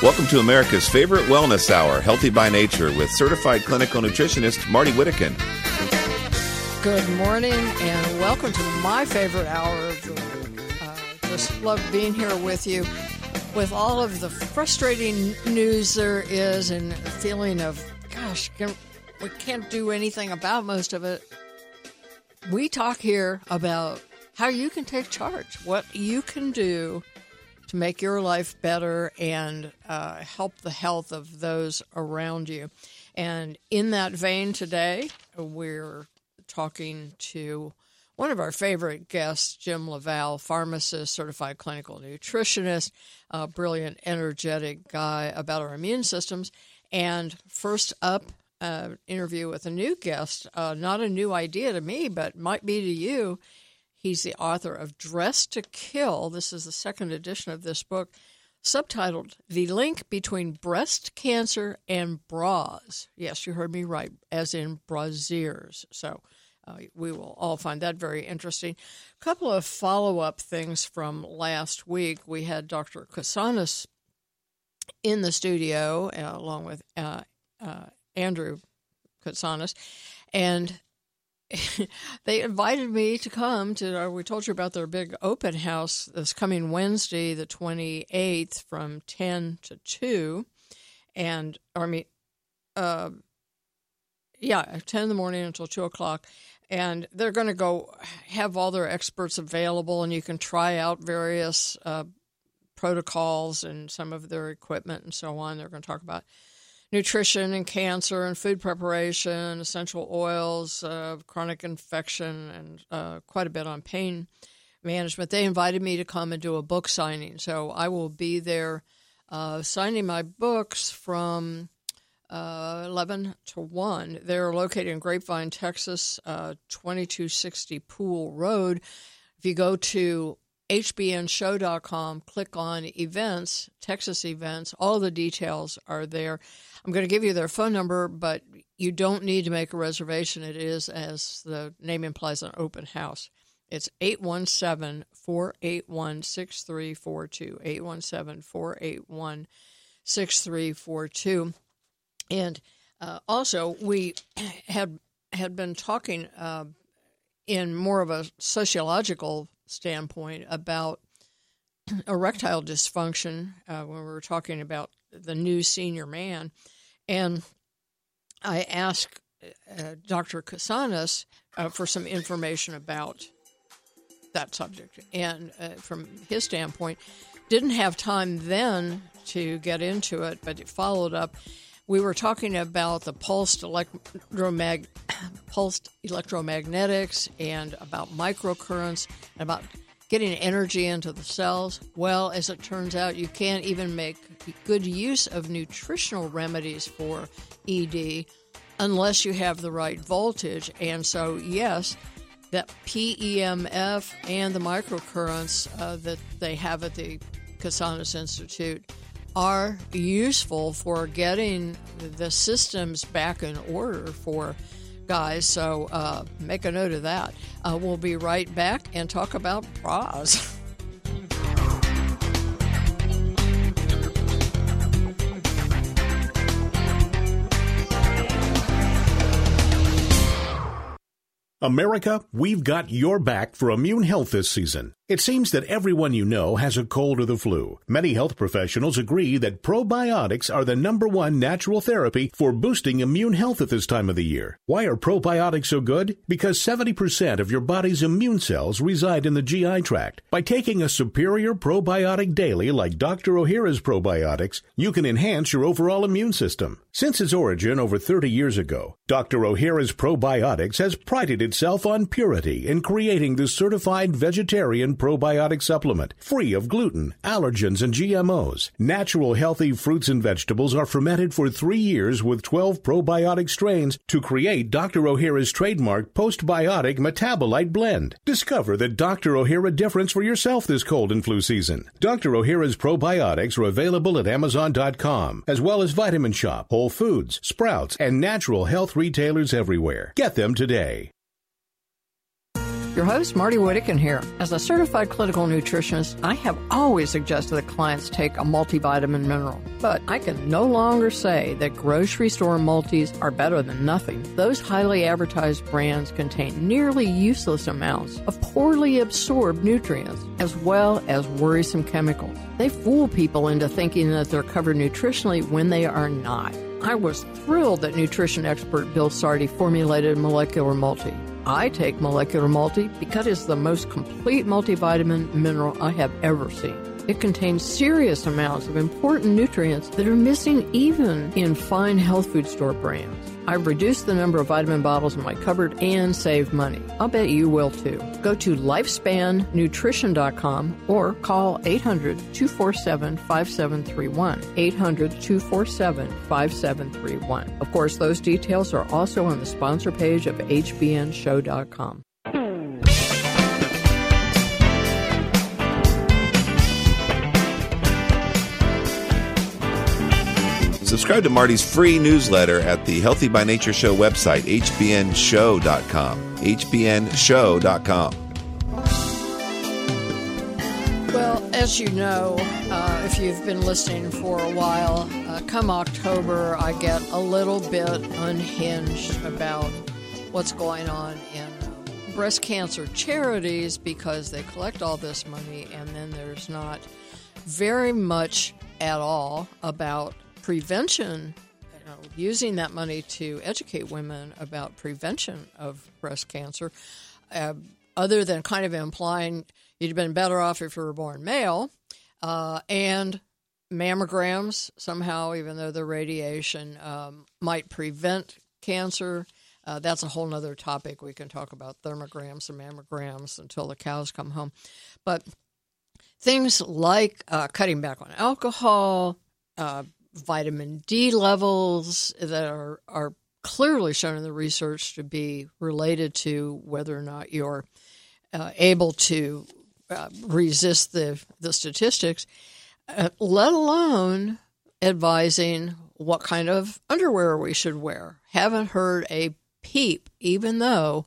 Welcome to America's favorite wellness hour, Healthy by Nature, with certified clinical nutritionist Marty Whittakin. Good morning and welcome to my favorite hour of the week. Just love being here with you with all of the frustrating news there is and a feeling of, gosh, we can't do anything about most of it. We talk here about how you can take charge, what you can do to make your life better and help the health of those around you. And in that vein today, we're talking to one of our favorite guests, Jim LaValle, pharmacist, certified clinical nutritionist, a brilliant, energetic guy about our immune systems. And first up, interview with a new guest, not a new idea to me, but might be to you. He's the author of Dressed to Kill. This is the second edition of this book, subtitled The Link Between Breast Cancer and Bras. Yes, you heard me right, as in brasiers. So we will all find that very interesting. A couple of follow-up things from last week. We had Dr. Kasanis in the studio, along with Andrew Kasanis, and they invited me to come to, we told you about their big open house this coming Wednesday, the 28th, from 10 to 2. And, 10 in the morning until 2 o'clock. And they're going to go have all their experts available, and you can try out various protocols and some of their equipment and so on. They're going to talk about nutrition and cancer and food preparation, essential oils, chronic infection, and quite a bit on pain management. They invited me to come and do a book signing. So I will be there signing my books from 11 to 1. They're located in Grapevine, Texas, 2260 Pool Road. If you go to hbnshow.com, click on events, Texas events, all the details are there. I'm going to give you their phone number, but you don't need to make a reservation. It is, as the name implies, an open house. It's 817-481-6342, 817-481-6342. And also, we had been talking in more of a sociological standpoint about erectile dysfunction when we were talking about the new senior man. And I asked Dr. Kasanis for some information about that subject. And from his standpoint, didn't have time then to get into it, but it followed up. We were talking about the pulsed electromagnetics and about microcurrents and about getting energy into the cells. Well, as it turns out, you can't even make good use of nutritional remedies for ED unless you have the right voltage. And so, yes, that PEMF and the microcurrents that they have at the Kasanis Institute are useful for getting the systems back in order for guys. So make a note of that. We'll be right back and talk about bras. America, we've got your back for immune health this season. It seems that everyone you know has a cold or the flu. Many health professionals agree that probiotics are the #1 natural therapy for boosting immune health at this time of the year. Why are probiotics so good? Because 70% of your body's immune cells reside in the GI tract. By taking a superior probiotic daily like Dr. Ohhira's probiotics, you can enhance your overall immune system. Since its origin over 30 years ago, Dr. Ohhira's probiotics has prided itself on purity in creating the certified vegetarian probiotic supplement, free of gluten, allergens, and GMOs. Natural healthy fruits and vegetables are fermented for 3 years with 12 probiotic strains to create Dr. Ohhira's trademark postbiotic metabolite blend. Discover the Dr. Ohhira difference for yourself this cold and flu season. Dr. Ohhira's probiotics are available at Amazon.com, as well as Vitamin Shop, Whole Foods, Sprouts, and natural health retailers everywhere. Get them today. Your host, Marty Whittakin here. As a certified clinical nutritionist, I have always suggested that clients take a multivitamin mineral. But I can no longer say that grocery store multis are better than nothing. Those highly advertised brands contain nearly useless amounts of poorly absorbed nutrients, as well as worrisome chemicals. They fool people into thinking that they're covered nutritionally when they are not. I was thrilled that nutrition expert Bill Sardi formulated Molecular Multi. I take Molecular Multi because it's the most complete multivitamin mineral I have ever seen. It contains serious amounts of important nutrients that are missing even in fine health food store brands. I've reduced the number of vitamin bottles in my cupboard and saved money. I'll bet you will too. Go to lifespannutrition.com or call 800-247-5731. 800-247-5731. Of course, those details are also on the sponsor page of hbnshow.com. Subscribe to Marty's free newsletter at the Healthy by Nature Show website, hbnshow.com. hbnshow.com. Well, as you know, if you've been listening for a while, come October, I get a little bit unhinged about what's going on in breast cancer charities because they collect all this money and then there's not very much at all about prevention, using that money to educate women about prevention of breast cancer, other than kind of implying you'd have been better off if you were born male, and mammograms somehow, even though the radiation might prevent cancer. That's a whole other topic. We can talk about thermograms and mammograms until the cows come home. But things like cutting back on alcohol, vitamin D levels that are clearly shown in the research to be related to whether or not you're able to resist the statistics, let alone advising what kind of underwear we should wear. Haven't heard a peep, even though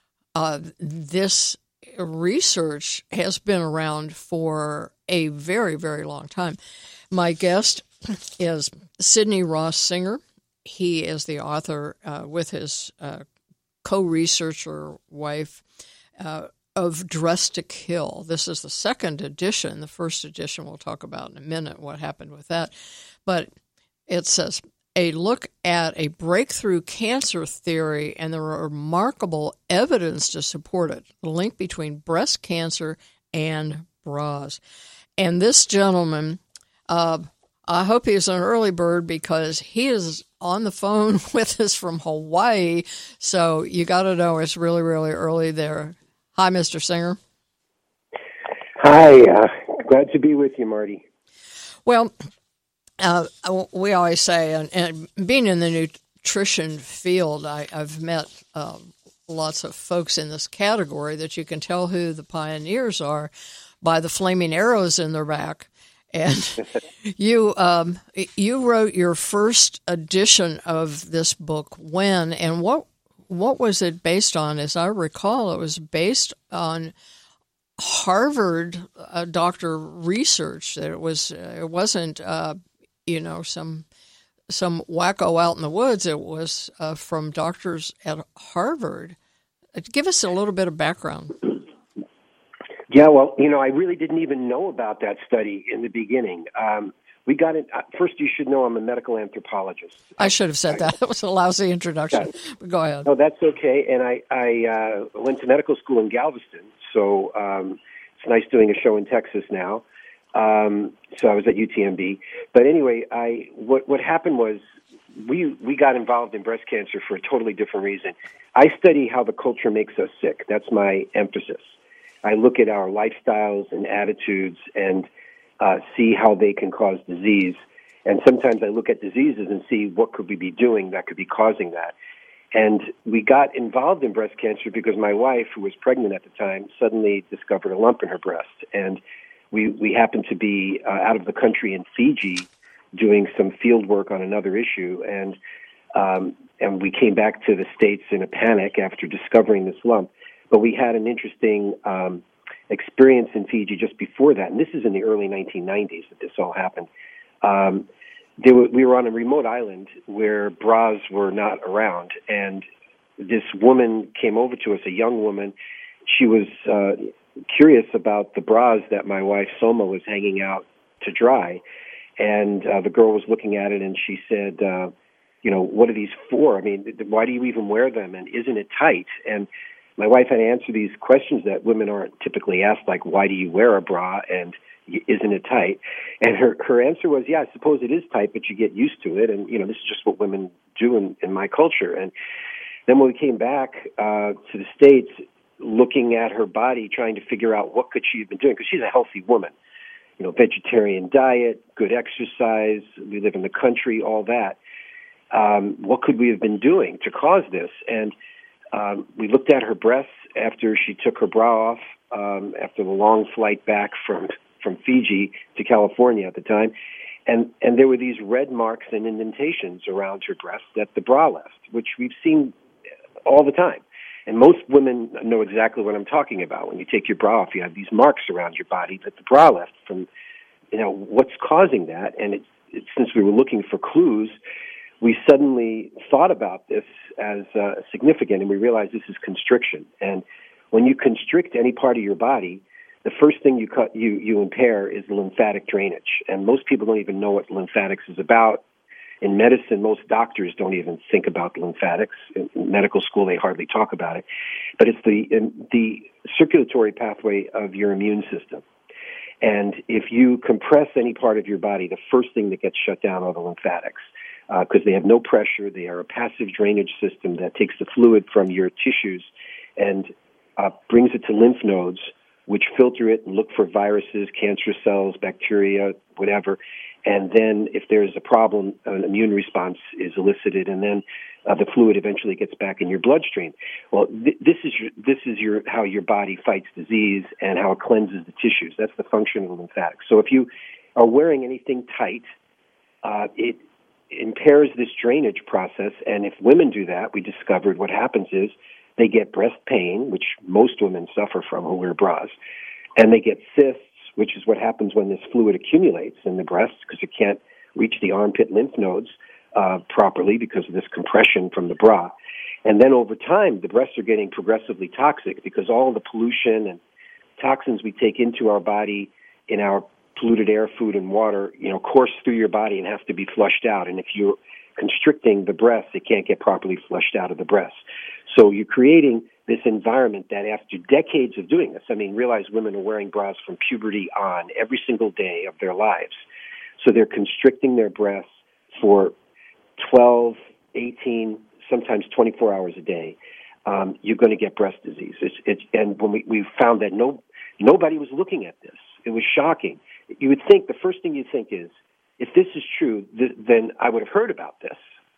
this research has been around for a very, very long time. My guest is Sidney Ross Singer. He is the author with his co-researcher wife of Dressed to Kill. This is the second edition. The first edition we'll talk about in a minute, what happened with that. But it says, a look at a breakthrough cancer theory and the remarkable evidence to support it. The link between breast cancer and bras. And this gentleman, I hope he's an early bird because he is on the phone with us from Hawaii. So you got to know it's really, really early there. Hi, Mr. Singer. Hi. Glad to be with you, Marty. Well, we always say, and being in the nutrition field, I've met lots of folks in this category that you can tell who the pioneers are by the flaming arrows in their back. And you wrote your first edition of this book when, and what was it based on? As I recall, it was based on Harvard doctor research. That it wasn't some wacko out in the woods. It was from doctors at Harvard. Give us a little bit of background. Yeah, well, I really didn't even know about that study in the beginning. We got it. First, you should know I'm a medical anthropologist. I should have said that. It was a lousy introduction. But go ahead. No, that's okay. And I went to medical school in Galveston, so it's nice doing a show in Texas now. So I was at UTMB. But anyway, what happened was we got involved in breast cancer for a totally different reason. I study how the culture makes us sick. That's my emphasis. I look at our lifestyles and attitudes and see how they can cause disease. And sometimes I look at diseases and see what could we be doing that could be causing that. And we got involved in breast cancer because my wife, who was pregnant at the time, suddenly discovered a lump in her breast. And we happened to be out of the country in Fiji doing some field work on another issue. And we came back to the States in a panic after discovering this lump. But we had an interesting experience in Fiji just before that, and this is in the early 1990s that this all happened. We were on a remote island where bras were not around, and this woman came over to us, a young woman. She was curious about the bras that my wife Soma was hanging out to dry, and the girl was looking at it, and she said, what are these for? I mean, why do you even wear them, and isn't it tight? And my wife had to answer these questions that women aren't typically asked, like, why do you wear a bra, and isn't it tight? And her answer was, yeah, I suppose it is tight, but you get used to it, and, this is just what women do in my culture. And then when we came back to the States, looking at her body, trying to figure out what could she have been doing, because she's a healthy woman, vegetarian diet, good exercise, we live in the country, all that. What could we have been doing to cause this? And we looked at her breasts after she took her bra off, after the long flight back from Fiji to California at the time, and there were these red marks and indentations around her breasts that the bra left, which we've seen all the time. And most women know exactly what I'm talking about. When you take your bra off, you have these marks around your body that the bra left from, what's causing that? And since we were looking for clues, we suddenly thought about this as significant, and we realized this is constriction. And when you constrict any part of your body, the first thing you impair is the lymphatic drainage. And most people don't even know what lymphatics is about. In medicine, most doctors don't even think about lymphatics. In medical school, they hardly talk about it. But it's the circulatory pathway of your immune system. And if you compress any part of your body, the first thing that gets shut down are the lymphatics, because they have no pressure. They are a passive drainage system that takes the fluid from your tissues and brings it to lymph nodes, which filter it and look for viruses, cancer cells, bacteria, whatever. And then if there's a problem, an immune response is elicited, and then the fluid eventually gets back in your bloodstream. Well, this is how your body fights disease and how it cleanses the tissues. That's the function of the lymphatics. So if you are wearing anything tight, it impairs this drainage process. And if women do that, we discovered what happens is they get breast pain, which most women suffer from who wear bras, and they get cysts, which is what happens when this fluid accumulates in the breasts because it can't reach the armpit lymph nodes properly because of this compression from the bra. And then over time, the breasts are getting progressively toxic because all the pollution and toxins we take into our body in our polluted air, food, and water, course through your body and have to be flushed out. And if you're constricting the breasts, it can't get properly flushed out of the breasts. So you're creating this environment that after decades of doing this, realize women are wearing bras from puberty on every single day of their lives. So they're constricting their breasts for 12, 18, sometimes 24 hours a day. You're going to get breast disease. And when we found that nobody was looking at this, it was shocking. You would think, the first thing you think is, if this is true, then I would have heard about this.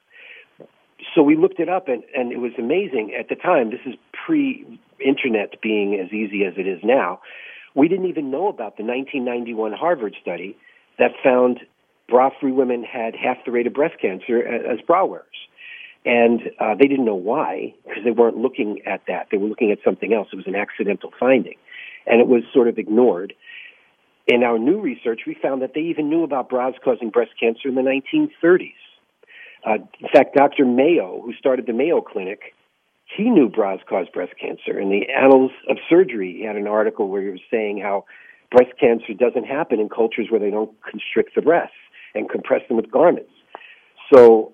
So we looked it up, and it was amazing. At the time, this is pre-internet being as easy as it is now, we didn't even know about the 1991 Harvard study that found bra-free women had half the rate of breast cancer as bra wearers. And they didn't know why, because they weren't looking at that. They were looking at something else. It was an accidental finding, and it was sort of ignored. In our new research, we found that they even knew about bras causing breast cancer in the 1930s. In fact, Dr. Mayo, who started the Mayo Clinic, he knew bras cause breast cancer. In the Annals of Surgery, he had an article where he was saying how breast cancer doesn't happen in cultures where they don't constrict the breasts and compress them with garments. So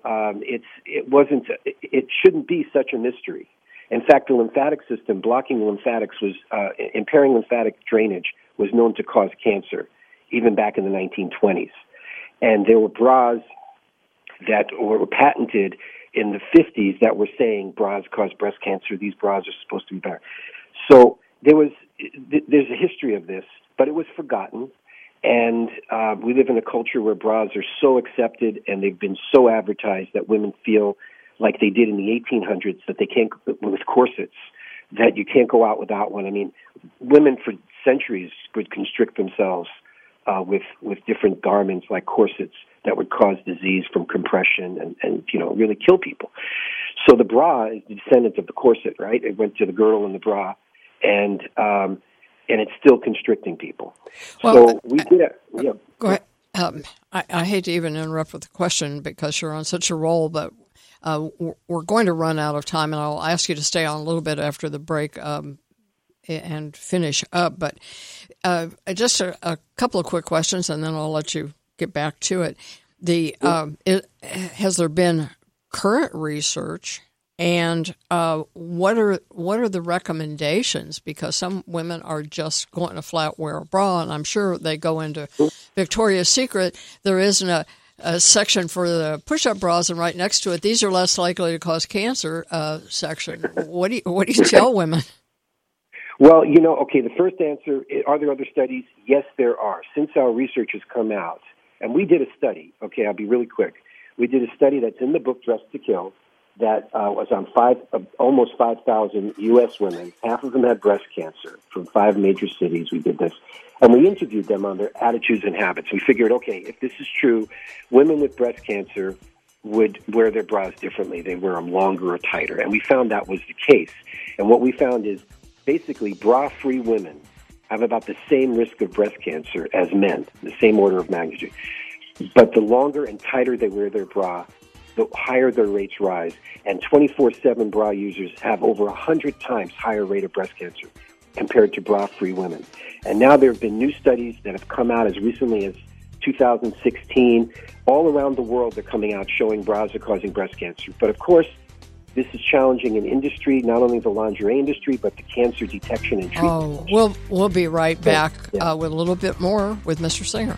it shouldn't be such a mystery. In fact, the lymphatic system, blocking the lymphatics was, impairing lymphatic drainage was known to cause cancer, even back in the 1920s. And there were bras that were patented in the 50s that were saying bras cause breast cancer. These bras are supposed to be better. So there's a history of this, but it was forgotten. And we live in a culture where bras are so accepted and they've been so advertised that women feel like they did in the 1800s that they can't, with corsets, that you can't go out without one. Women for centuries would constrict themselves with different garments like corsets that would cause disease from compression and really kill people. So the bra is the descendant of the corset, right? It went to the girdle and the bra, and it's still constricting people. Well, so we did it. Yeah. Go ahead. I hate to even interrupt with a question because you're on such a roll, but we're going to run out of time, and I'll ask you to stay on a little bit after the break and finish up. But just a couple of quick questions, and then I'll let you get back to it. Has there been current research, and what are the recommendations? Because some women are just going to flat wear a bra, and I'm sure they go into Victoria's Secret. There isn't a section for the push-up bras, and right next to it, these are less likely to cause cancer section. What do you tell women? Well, the first answer, are there other studies? Yes, there are. Since our research has come out, and we did a study, I'll be really quick. We did a study that's in the book Dressed to Kill that was on almost 5,000 U.S. women. Half of them had breast cancer from 5 major cities. We did this. And we interviewed them on their attitudes and habits. We figured, if this is true, women with breast cancer would wear their bras differently. They wear them longer or tighter. And we found that was the case. And what we found is basically bra-free women have about the same risk of breast cancer as men, the same order of magnitude. But the longer and tighter they wear their bra, the higher their rates rise. And 24/7 bra users have over 100 times higher rate of breast cancer compared to bra-free women. And now there have been new studies that have come out as recently as 2016. All around the world, they're coming out showing bras are causing breast cancer. But of course, this is challenging in industry, not only the lingerie industry, but the cancer detection and treatment. We'll be right back with a little bit more with Mr. Singer.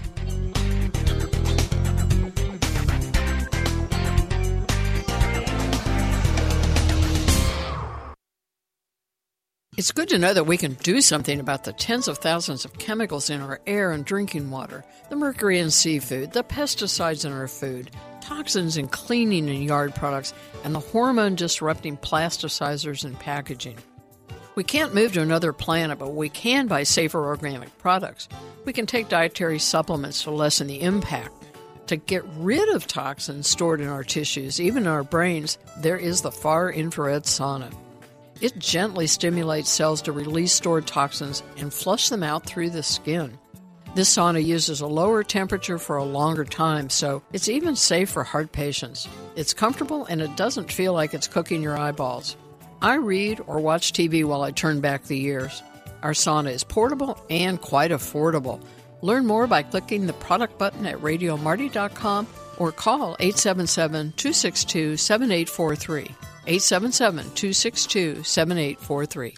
It's good to know that we can do something about the tens of thousands of chemicals in our air and drinking water, the mercury in seafood, the pesticides in our food, toxins in cleaning and yard products, and the hormone-disrupting plasticizers in packaging. We can't move to another planet, but we can buy safer organic products. We can take dietary supplements to lessen the impact. To get rid of toxins stored in our tissues, even in our brains, there is the far infrared sauna. It gently stimulates cells to release stored toxins and flush them out through the skin. This sauna uses a lower temperature for a longer time, so it's even safe for heart patients. It's comfortable and it doesn't feel like it's cooking your eyeballs. I read or watch TV while I turn back the years. Our sauna is portable and quite affordable. Learn more by clicking the product button at RadioMarty.com or call 877-262-7843. 877-262-7843.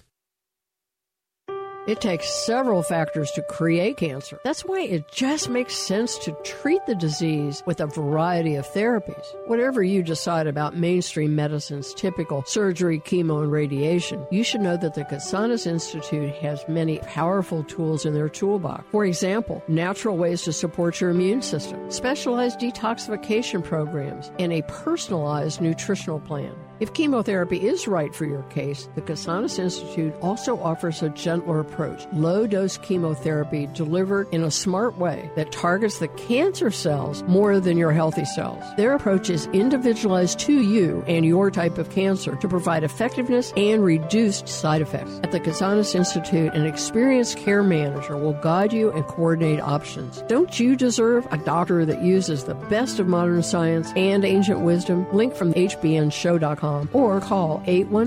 It takes several factors to create cancer. That's why it just makes sense to treat the disease with a variety of therapies. Whatever you decide about mainstream medicine's typical surgery, chemo, and radiation, you should know that the Casanas Institute has many powerful tools in their toolbox. For example, natural ways to support your immune system, specialized detoxification programs, and a personalized nutritional plan. If chemotherapy is right for your case, the Casanas Institute also offers a gentler approach, low-dose chemotherapy delivered in a smart way that targets the cancer cells more than your healthy cells. Their approach is individualized to you and your type of cancer to provide effectiveness and reduced side effects. At the Casanas Institute, an experienced care manager will guide you and coordinate options. Don't you deserve a doctor that uses the best of modern science and ancient wisdom? Link from hbnshow.com or call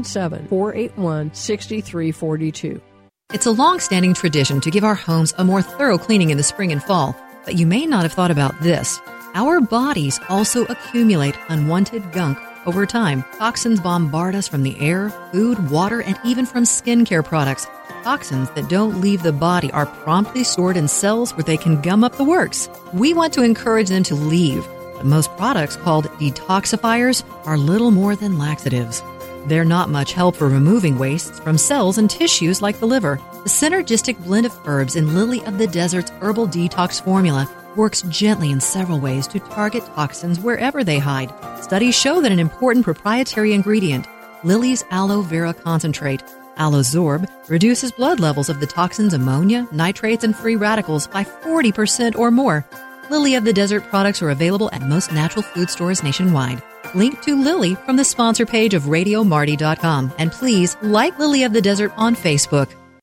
817-481-6342. It's a long-standing tradition to give our homes a more thorough cleaning in the spring and fall, but you may not have thought about this. Our bodies also accumulate unwanted gunk over time. Toxins bombard us from the air, food, water, and even from skincare products. Toxins that don't leave the body are promptly stored in cells where they can gum up the works. We want to encourage them to leave. But most products called detoxifiers are little more than laxatives. They're not much help for removing wastes from cells and tissues like the liver. The synergistic blend of herbs in Lily of the Desert's herbal detox formula works gently in several ways to target toxins wherever they hide. Studies show that an important proprietary ingredient, Lily's aloe vera concentrate, Alozorb, reduces blood levels of the toxins ammonia, nitrates, and free radicals by 40% or more. Lily of the Desert products are available at most natural food stores nationwide. Link to Lily from the sponsor page of RadioMarty.com. And please like Lily of the Desert on Facebook.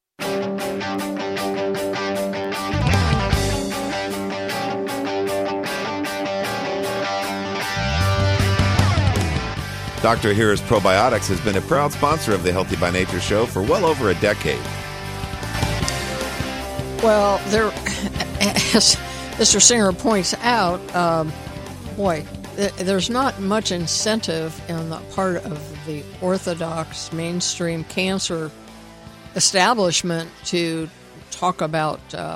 Dr. Harris Probiotics has been a proud sponsor of the Healthy by Nature show for well over a decade. Well, there, as Mr. Singer points out, there's not much incentive in the part of the orthodox mainstream cancer establishment to talk about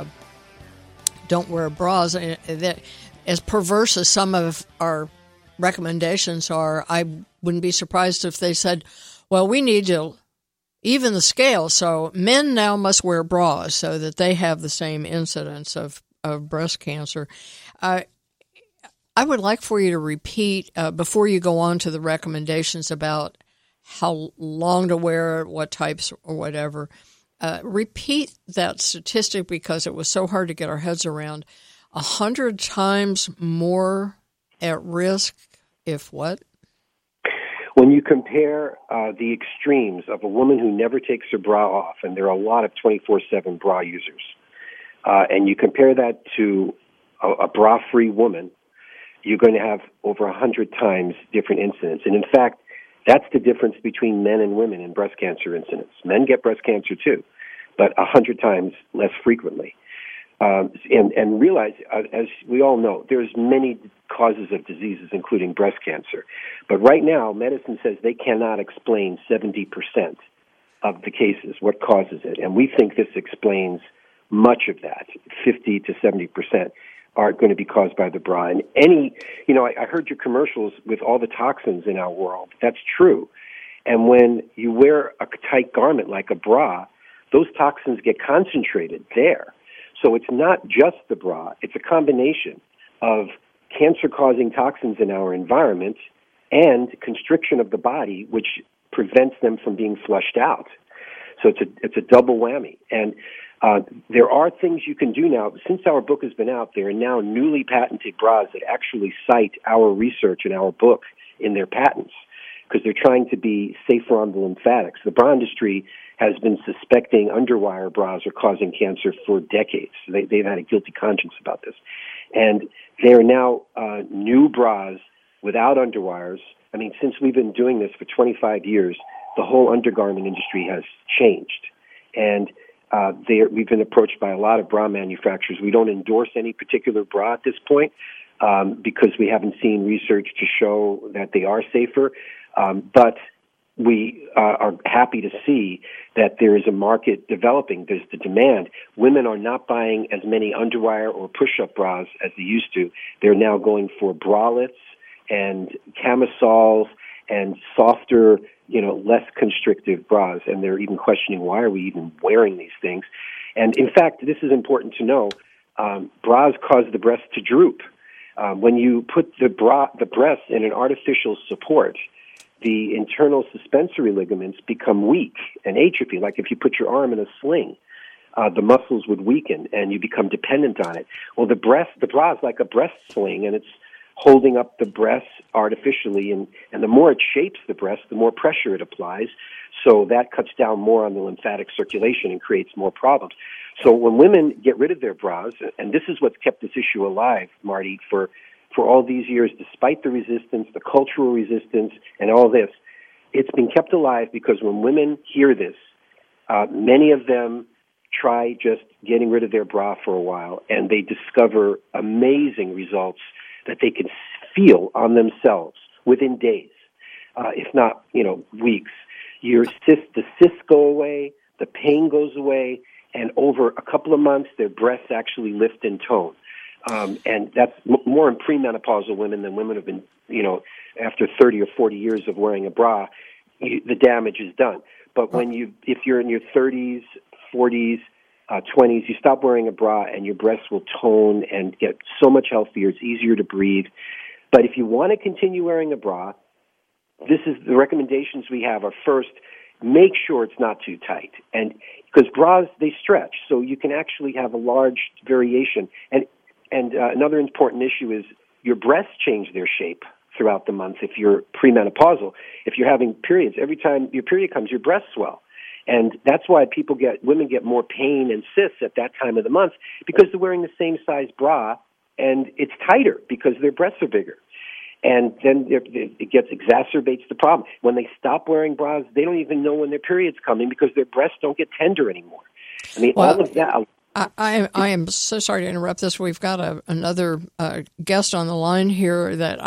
don't wear bras. That, as perverse as some of our recommendations are, I wouldn't be surprised if they said, well, we need to even the scale, so men now must wear bras so that they have the same incidence of breast cancer. I would like for you to repeat, before you go on to the recommendations about how long to wear it, what types or whatever, repeat that statistic because it was so hard to get our heads around. 100 times more at risk if what? When you compare the extremes of a woman who never takes her bra off, and there are a lot of 24/7 bra users, and you compare that to a bra-free woman, you're going to have over 100 times different incidence. And in fact, that's the difference between men and women in breast cancer incidence. Men get breast cancer too, but 100 times less frequently. And realize, as we all know, there's many causes of diseases, including breast cancer. But right now, medicine says they cannot explain 70% of the cases, what causes it. And we think this explains much of that. 50 to 70% are going to be caused by the bra. And I heard your commercials with all the toxins in our world. That's true. And when you wear a tight garment like a bra, those toxins get concentrated there. So it's not just the bra. It's a combination of cancer-causing toxins in our environment and constriction of the body, which prevents them from being flushed out. So it's a double whammy. And there are things you can do now. Since our book has been out, there are now newly patented bras that actually cite our research and our book in their patents because they're trying to be safer on the lymphatics. The bra industry has been suspecting underwire bras are causing cancer for decades. They've had a guilty conscience about this. And there are now new bras without underwires. I mean, since we've been doing this for 25 years, the whole undergarment industry has changed. And we've been approached by a lot of bra manufacturers. We don't endorse any particular bra at this point because we haven't seen research to show that they are safer. But we are happy to see that there is a market developing. There's the demand. Women are not buying as many underwire or push-up bras as they used to. They're now going for bralettes and camisoles and softer, less constrictive bras. And they're even questioning, why are we even wearing these things? And in fact, this is important to know, bras cause the breast to droop. When you put the breast in an artificial support, the internal suspensory ligaments become weak and atrophy. Like if you put your arm in a sling, the muscles would weaken and you become dependent on it. Well, the bra is like a breast sling, and it's holding up the breast artificially, and the more it shapes the breast, the more pressure it applies. So that cuts down more on the lymphatic circulation and creates more problems. So when women get rid of their bras, and this is what's kept this issue alive, Marty, for all these years, despite the resistance, the cultural resistance, and all this, it's been kept alive because when women hear this, many of them try just getting rid of their bra for a while, and they discover amazing results that they can feel on themselves within days, if not, weeks. The cysts go away, the pain goes away, and over a couple of months, their breasts actually lift and tone. And that's more in premenopausal women than women have been, after 30 or 40 years of wearing a bra, the damage is done. But if you're in your 30s, 40s, 20s, you stop wearing a bra and your breasts will tone and get so much healthier. It's easier to breathe. But if you want to continue wearing a bra, this is the recommendations we have are first, make sure it's not too tight. And because bras, they stretch, so you can actually have a large variation. And another important issue is your breasts change their shape throughout the month if you're premenopausal. If you're having periods, every time your period comes, your breasts swell. And that's why women get more pain and cysts at that time of the month because they're wearing the same size bra and it's tighter because their breasts are bigger. And then it exacerbates the problem. When they stop wearing bras, they don't even know when their period's coming because their breasts don't get tender anymore. I mean, all of that. I am so sorry to interrupt this. We've got another guest on the line here that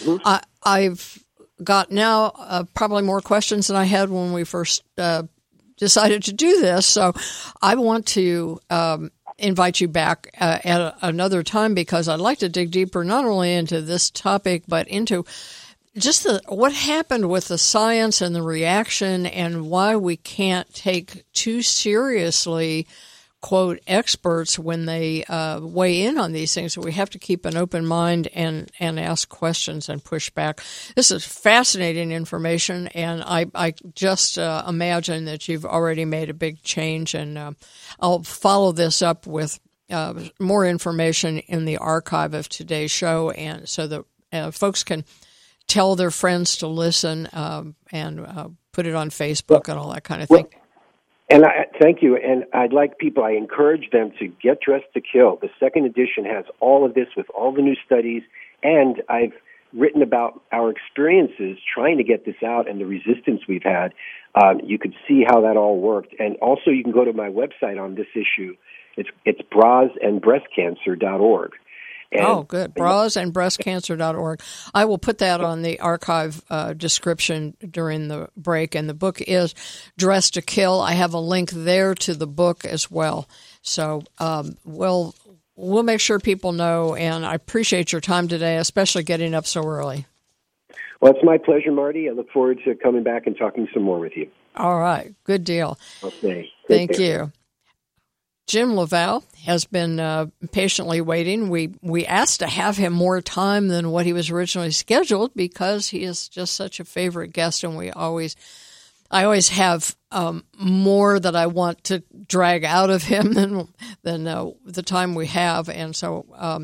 I've got now probably more questions than I had when we first decided to do this. So I want to invite you back at another time because I'd like to dig deeper not only into this topic but into just what happened with the science and the reaction and why we can't take too seriously, quote, experts when they weigh in on these things. We have to keep an open mind and ask questions and push back. This is fascinating information, and I just imagine that you've already made a big change, and I'll follow this up with more information in the archive of today's show, and so that folks can tell their friends to listen and put it on Facebook and all that kind of thing. And thank you. And I encourage them to get Dressed to Kill. The second edition has all of this with all the new studies. And I've written about our experiences trying to get this out and the resistance we've had. You could see how that all worked. And also you can go to my website on this issue. It's brasandbreastcancer.org. Good. Brasandbreastcancer.org. I will put that on the archive description during the break. And the book is Dressed to Kill. I have a link there to the book as well. So we'll make sure people know. And I appreciate your time today, especially getting up so early. Well, it's my pleasure, Marty. I look forward to coming back and talking some more with you. All right. Good deal. Okay. Thank you. Jim LaValle has been patiently waiting. We asked to have him more time than what he was originally scheduled because he is just such a favorite guest, and I always have more that I want to drag out of him than the time we have. And so,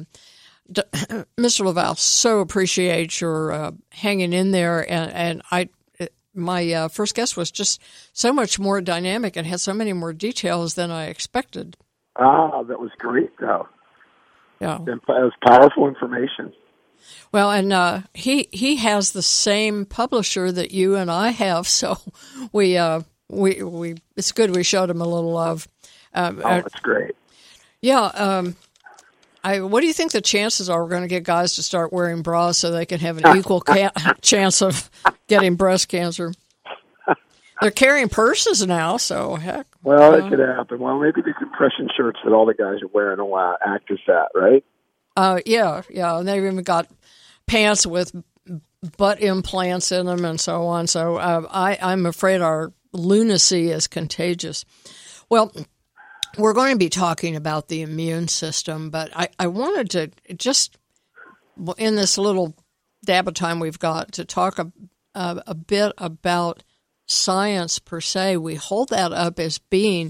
Mr. LaValle, so appreciate your hanging in there. And my first guest was just so much more dynamic and had so many more details than I expected. That was great, though. Yeah, it was powerful information. Well, and he has the same publisher that you and I have, so we it's good we showed him a little love. That's great. Yeah. What do you think the chances are we're going to get guys to start wearing bras so they can have an equal chance of getting breast cancer? They're carrying purses now, so heck. Well, it could happen. Well, maybe the compression shirts that all the guys are wearing will act as that, right? Yeah. And they've even got pants with butt implants in them and so on. So I'm afraid our lunacy is contagious. Well, we're going to be talking about the immune system, but I wanted to just, in this little dab of time we've got, to talk a bit about science per se. We hold that up as being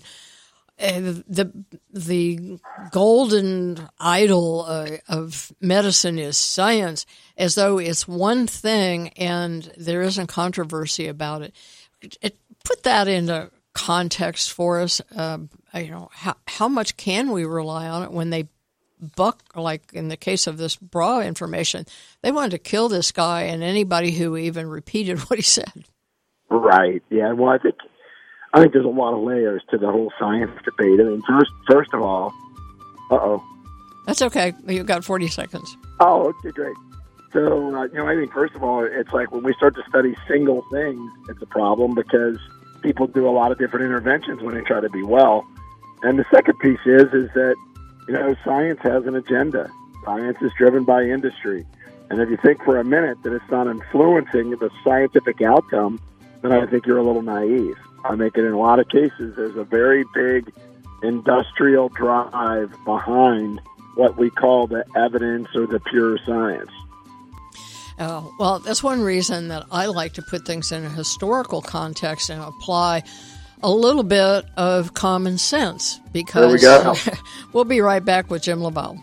the golden idol of medicine is science, as though it's one thing and there isn't controversy about it. Put that into context for us. How much can we rely on it when they buck, like in the case of this bra information, they wanted to kill this guy and anybody who even repeated what he said. Right. Yeah. Well, I think there's a lot of layers to the whole science debate. I mean, first of all, That's okay. You've got 40 seconds. Oh, okay, great. So, I think first of all, it's like when we start to study single things, it's a problem because people do a lot of different interventions when they try to be well. And the second piece is that, science has an agenda. Science is driven by industry. And if you think for a minute that it's not influencing the scientific outcome, then I think you're a little naive. I think in a lot of cases, there's a very big industrial drive behind what we call the evidence or the pure science. Oh, well, that's one reason that I like to put things in a historical context and apply a little bit of common sense, because there we go. We'll be right back with Jim LaValle.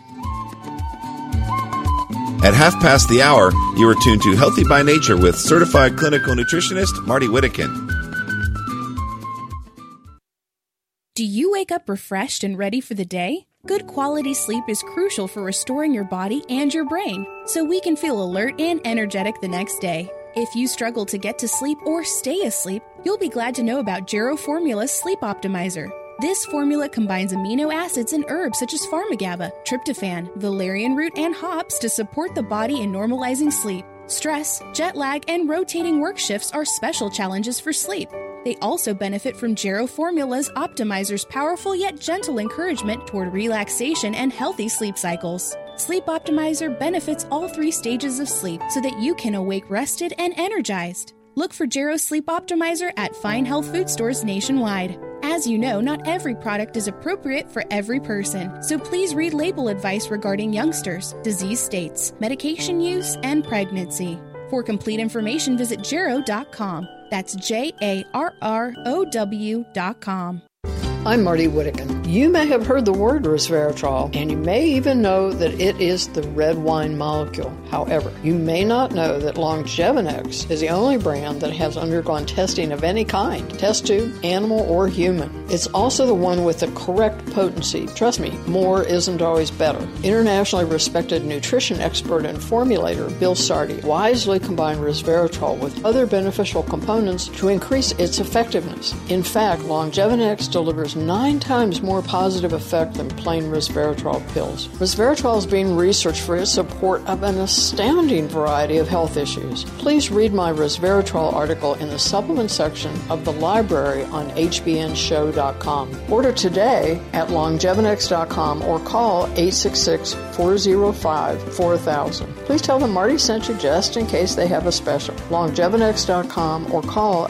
At 1:30, you are tuned to Healthy by Nature with certified clinical nutritionist Marty Whittakin. Do you wake up refreshed and ready for the day? Good quality sleep is crucial for restoring your body and your brain, so we can feel alert and energetic the next day. If you struggle to get to sleep or stay asleep, you'll be glad to know about Jarrow Formula's Sleep Optimizer. This formula combines amino acids and herbs such as pharmagaba, tryptophan, valerian root, and hops to support the body in normalizing sleep. Stress, jet lag, and rotating work shifts are special challenges for sleep. They also benefit from Jarrow Formula's Optimizer's powerful yet gentle encouragement toward relaxation and healthy sleep cycles. Sleep Optimizer benefits all 3 stages of sleep so that you can awake rested and energized. Look for Jarrow Sleep Optimizer at fine health food stores nationwide. As you know, not every product is appropriate for every person, so please read label advice regarding youngsters, disease states, medication use, and pregnancy. For complete information, visit Jarrow.com. That's JARROW.com. I'm Marty Whittakin. You may have heard the word resveratrol, and you may even know that it is the red wine molecule. However, you may not know that Longevinex is the only brand that has undergone testing of any kind, test tube, animal, or human. It's also the one with the correct potency. Trust me, more isn't always better. Internationally respected nutrition expert and formulator Bill Sardi wisely combined resveratrol with other beneficial components to increase its effectiveness. In fact, Longevinex delivers 9 times more positive effect than plain resveratrol pills. Resveratrol is being researched for its support of an astounding variety of health issues. Please read my resveratrol article in the supplement section of the library on hbnshow.com. Order today at longevinex.com or call 866-405-4000. Please tell them Marty sent you just in case they have a special. longevinex.com or call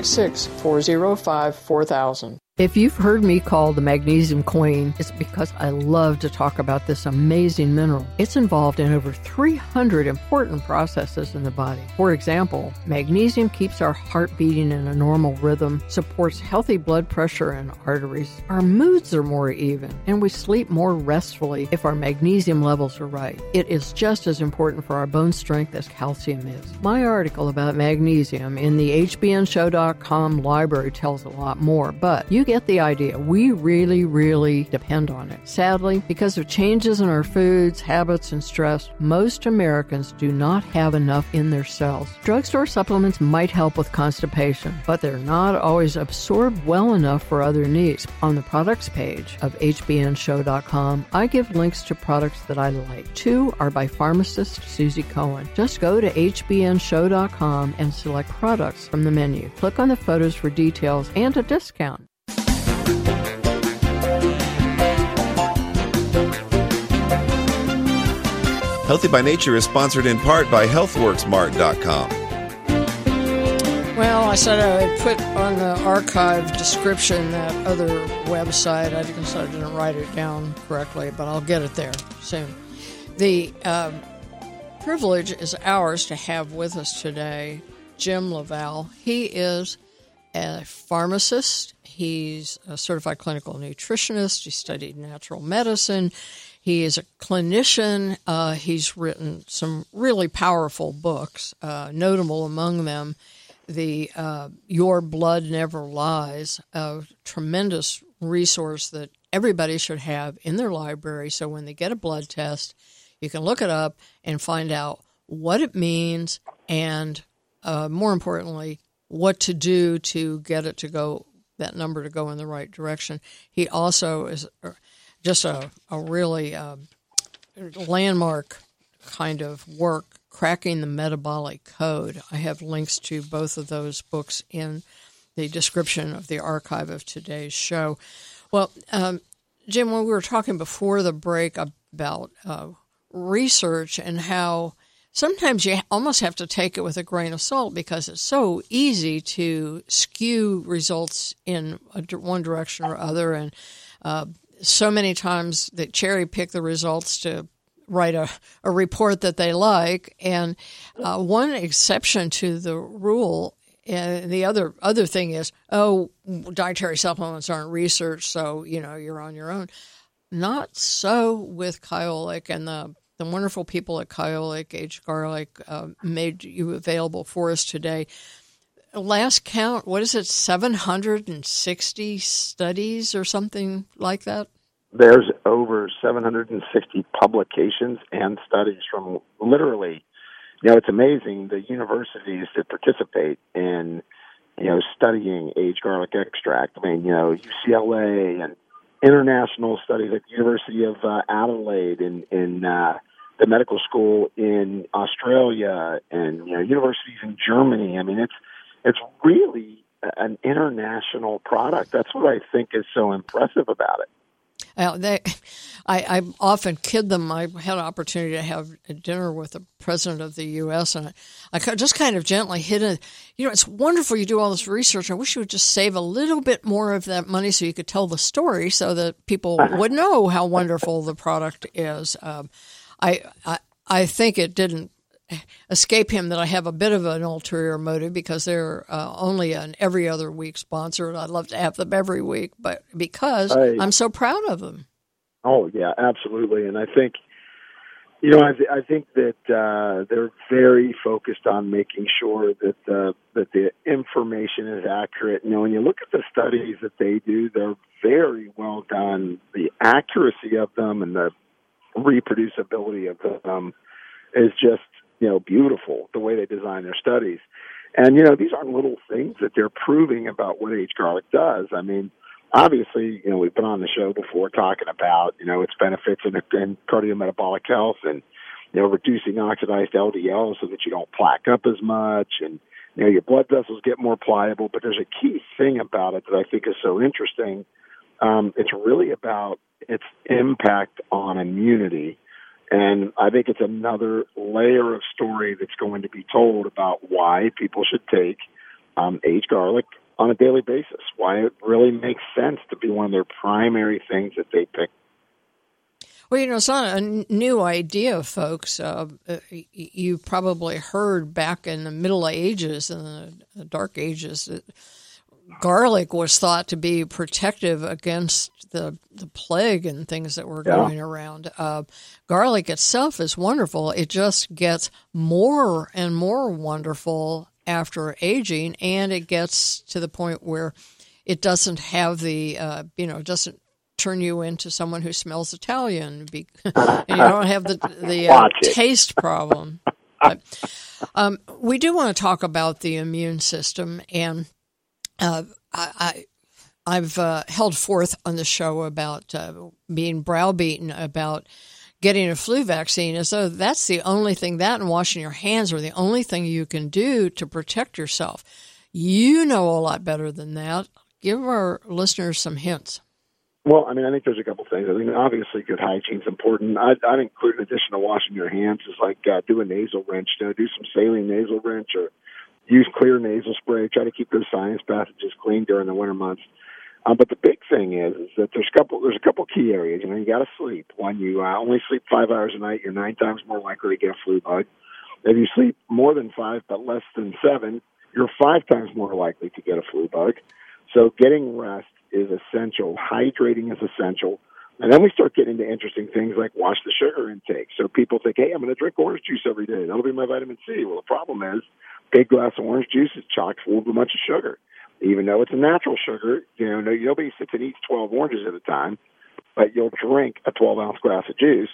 866-405-4000. If you've heard me called the Magnesium Queen, it's because I love to talk about this amazing mineral. It's involved in over 300 important processes in the body. For example, magnesium keeps our heart beating in a normal rhythm, supports healthy blood pressure and arteries. Our moods are more even, and we sleep more restfully if our magnesium levels are right. It is just as important for our bone strength as calcium is. My article about magnesium in the hbnshow.com library tells a lot more, but you get the idea. We really depend on it. Sadly, because of changes in our foods, habits, and stress, most Americans do not have enough in their cells. Drugstore supplements might help with constipation, but they're not always absorbed well enough for other needs. On the products page of hbnshow.com, I give links to products that I like. 2 are by pharmacist Susie Cohen. Just go to hbnshow.com and select products from the menu. Click on the photos for details and a discount. Healthy by Nature is sponsored in part by HealthWorksMart.com. Well, I said I would put on the archive description that other website. I guess I didn't write it down correctly, but I'll get it there soon. The privilege is ours to have with us today Jim LaValle. He is a pharmacist. He's a certified clinical nutritionist. He studied natural medicine. He is a clinician. He's written some really powerful books, notable among them the Your Blood Never Lies, a tremendous resource that everybody should have in their library. So when they get a blood test, you can look it up and find out what it means and, more importantly, what to do to get it to go, that number to go in the right direction. He also is just a really landmark kind of work, Cracking the Metabolic Code. I have links to both of those books in the description of the archive of today's show. Well, Jim, when we were talking before the break about research and how sometimes you almost have to take it with a grain of salt because it's so easy to skew results in one direction or other, and so many times they cherry pick the results to write a report that they like. And one exception to the rule, and the other thing is, dietary supplements aren't research, so you're on your own. Not so with Kyolic, and the wonderful people at Kyolic, Aged Garlic, made you available for us today. Last count, what is it, 760 studies or something like that? there's over 760 publications and studies from literally, it's amazing the universities that participate in, studying aged garlic extract. I mean, UCLA and international studies at the University of Adelaide in the medical school in Australia and, universities in Germany. I mean, it's really an international product. That's what I think is so impressive about it. I often kid them. I had an opportunity to have a dinner with the president of the U.S., and I just kind of gently hit it. It's wonderful you do all this research. I wish you would just save a little bit more of that money so you could tell the story so that people would know how wonderful the product is. I think it didn't escape him that I have a bit of an ulterior motive because they're only an every other week sponsor, and I'd love to have them every week, but because I'm so proud of them. Oh, yeah, absolutely. And I think, I think that they're very focused on making sure that the information is accurate. When you look at the studies that they do, they're very well done. The accuracy of them and the reproducibility of them is just, beautiful, the way they design their studies. And, these aren't little things that they're proving about what aged garlic does. I mean, obviously, we've been on the show before talking about, its benefits in cardiometabolic health and, reducing oxidized LDL so that you don't plaque up as much and, your blood vessels get more pliable. But there's a key thing about it that I think is so interesting. It's really about its impact on immunity. And I think it's another layer of story that's going to be told about why people should take aged garlic on a daily basis, why it really makes sense to be one of their primary things that they pick. Well, it's not a new idea, folks. You probably heard back in the Middle Ages and the Dark Ages that garlic was thought to be protective against the plague and things that were going around. Garlic itself is wonderful. It just gets more and more wonderful after aging, and it gets to the point where it doesn't have the, it doesn't turn you into someone who smells Italian, and you don't have the taste problem. But, we do want to talk about the immune system, and I've held forth on the show about being browbeaten about getting a flu vaccine as though that's the only thing, that and washing your hands are the only thing you can do to protect yourself. You know a lot better than that. Give our listeners some hints. Well, I think there's a couple things. I think obviously good hygiene is important. I'd include, in addition to washing your hands, is like do a nasal rinse. Do some saline nasal rinse or use clear nasal spray. Try to keep those sinus passages clean during the winter months. But the big thing is that there's a couple key areas. You got to sleep. When you only sleep 5 hours a night, you're 9 times more likely to get a flu bug. If you sleep more than 5 but less than 7, you're 5 times more likely to get a flu bug. So getting rest is essential. Hydrating is essential. And then we start getting into interesting things like watch the sugar intake. So people think, hey, I'm going to drink orange juice every day. That'll be my vitamin C. Well, the problem is big glass of orange juice is chock full of a bunch of sugar. Even though it's a natural sugar, nobody sits and eats 12 oranges at a time, but you'll drink a 12-ounce glass of juice.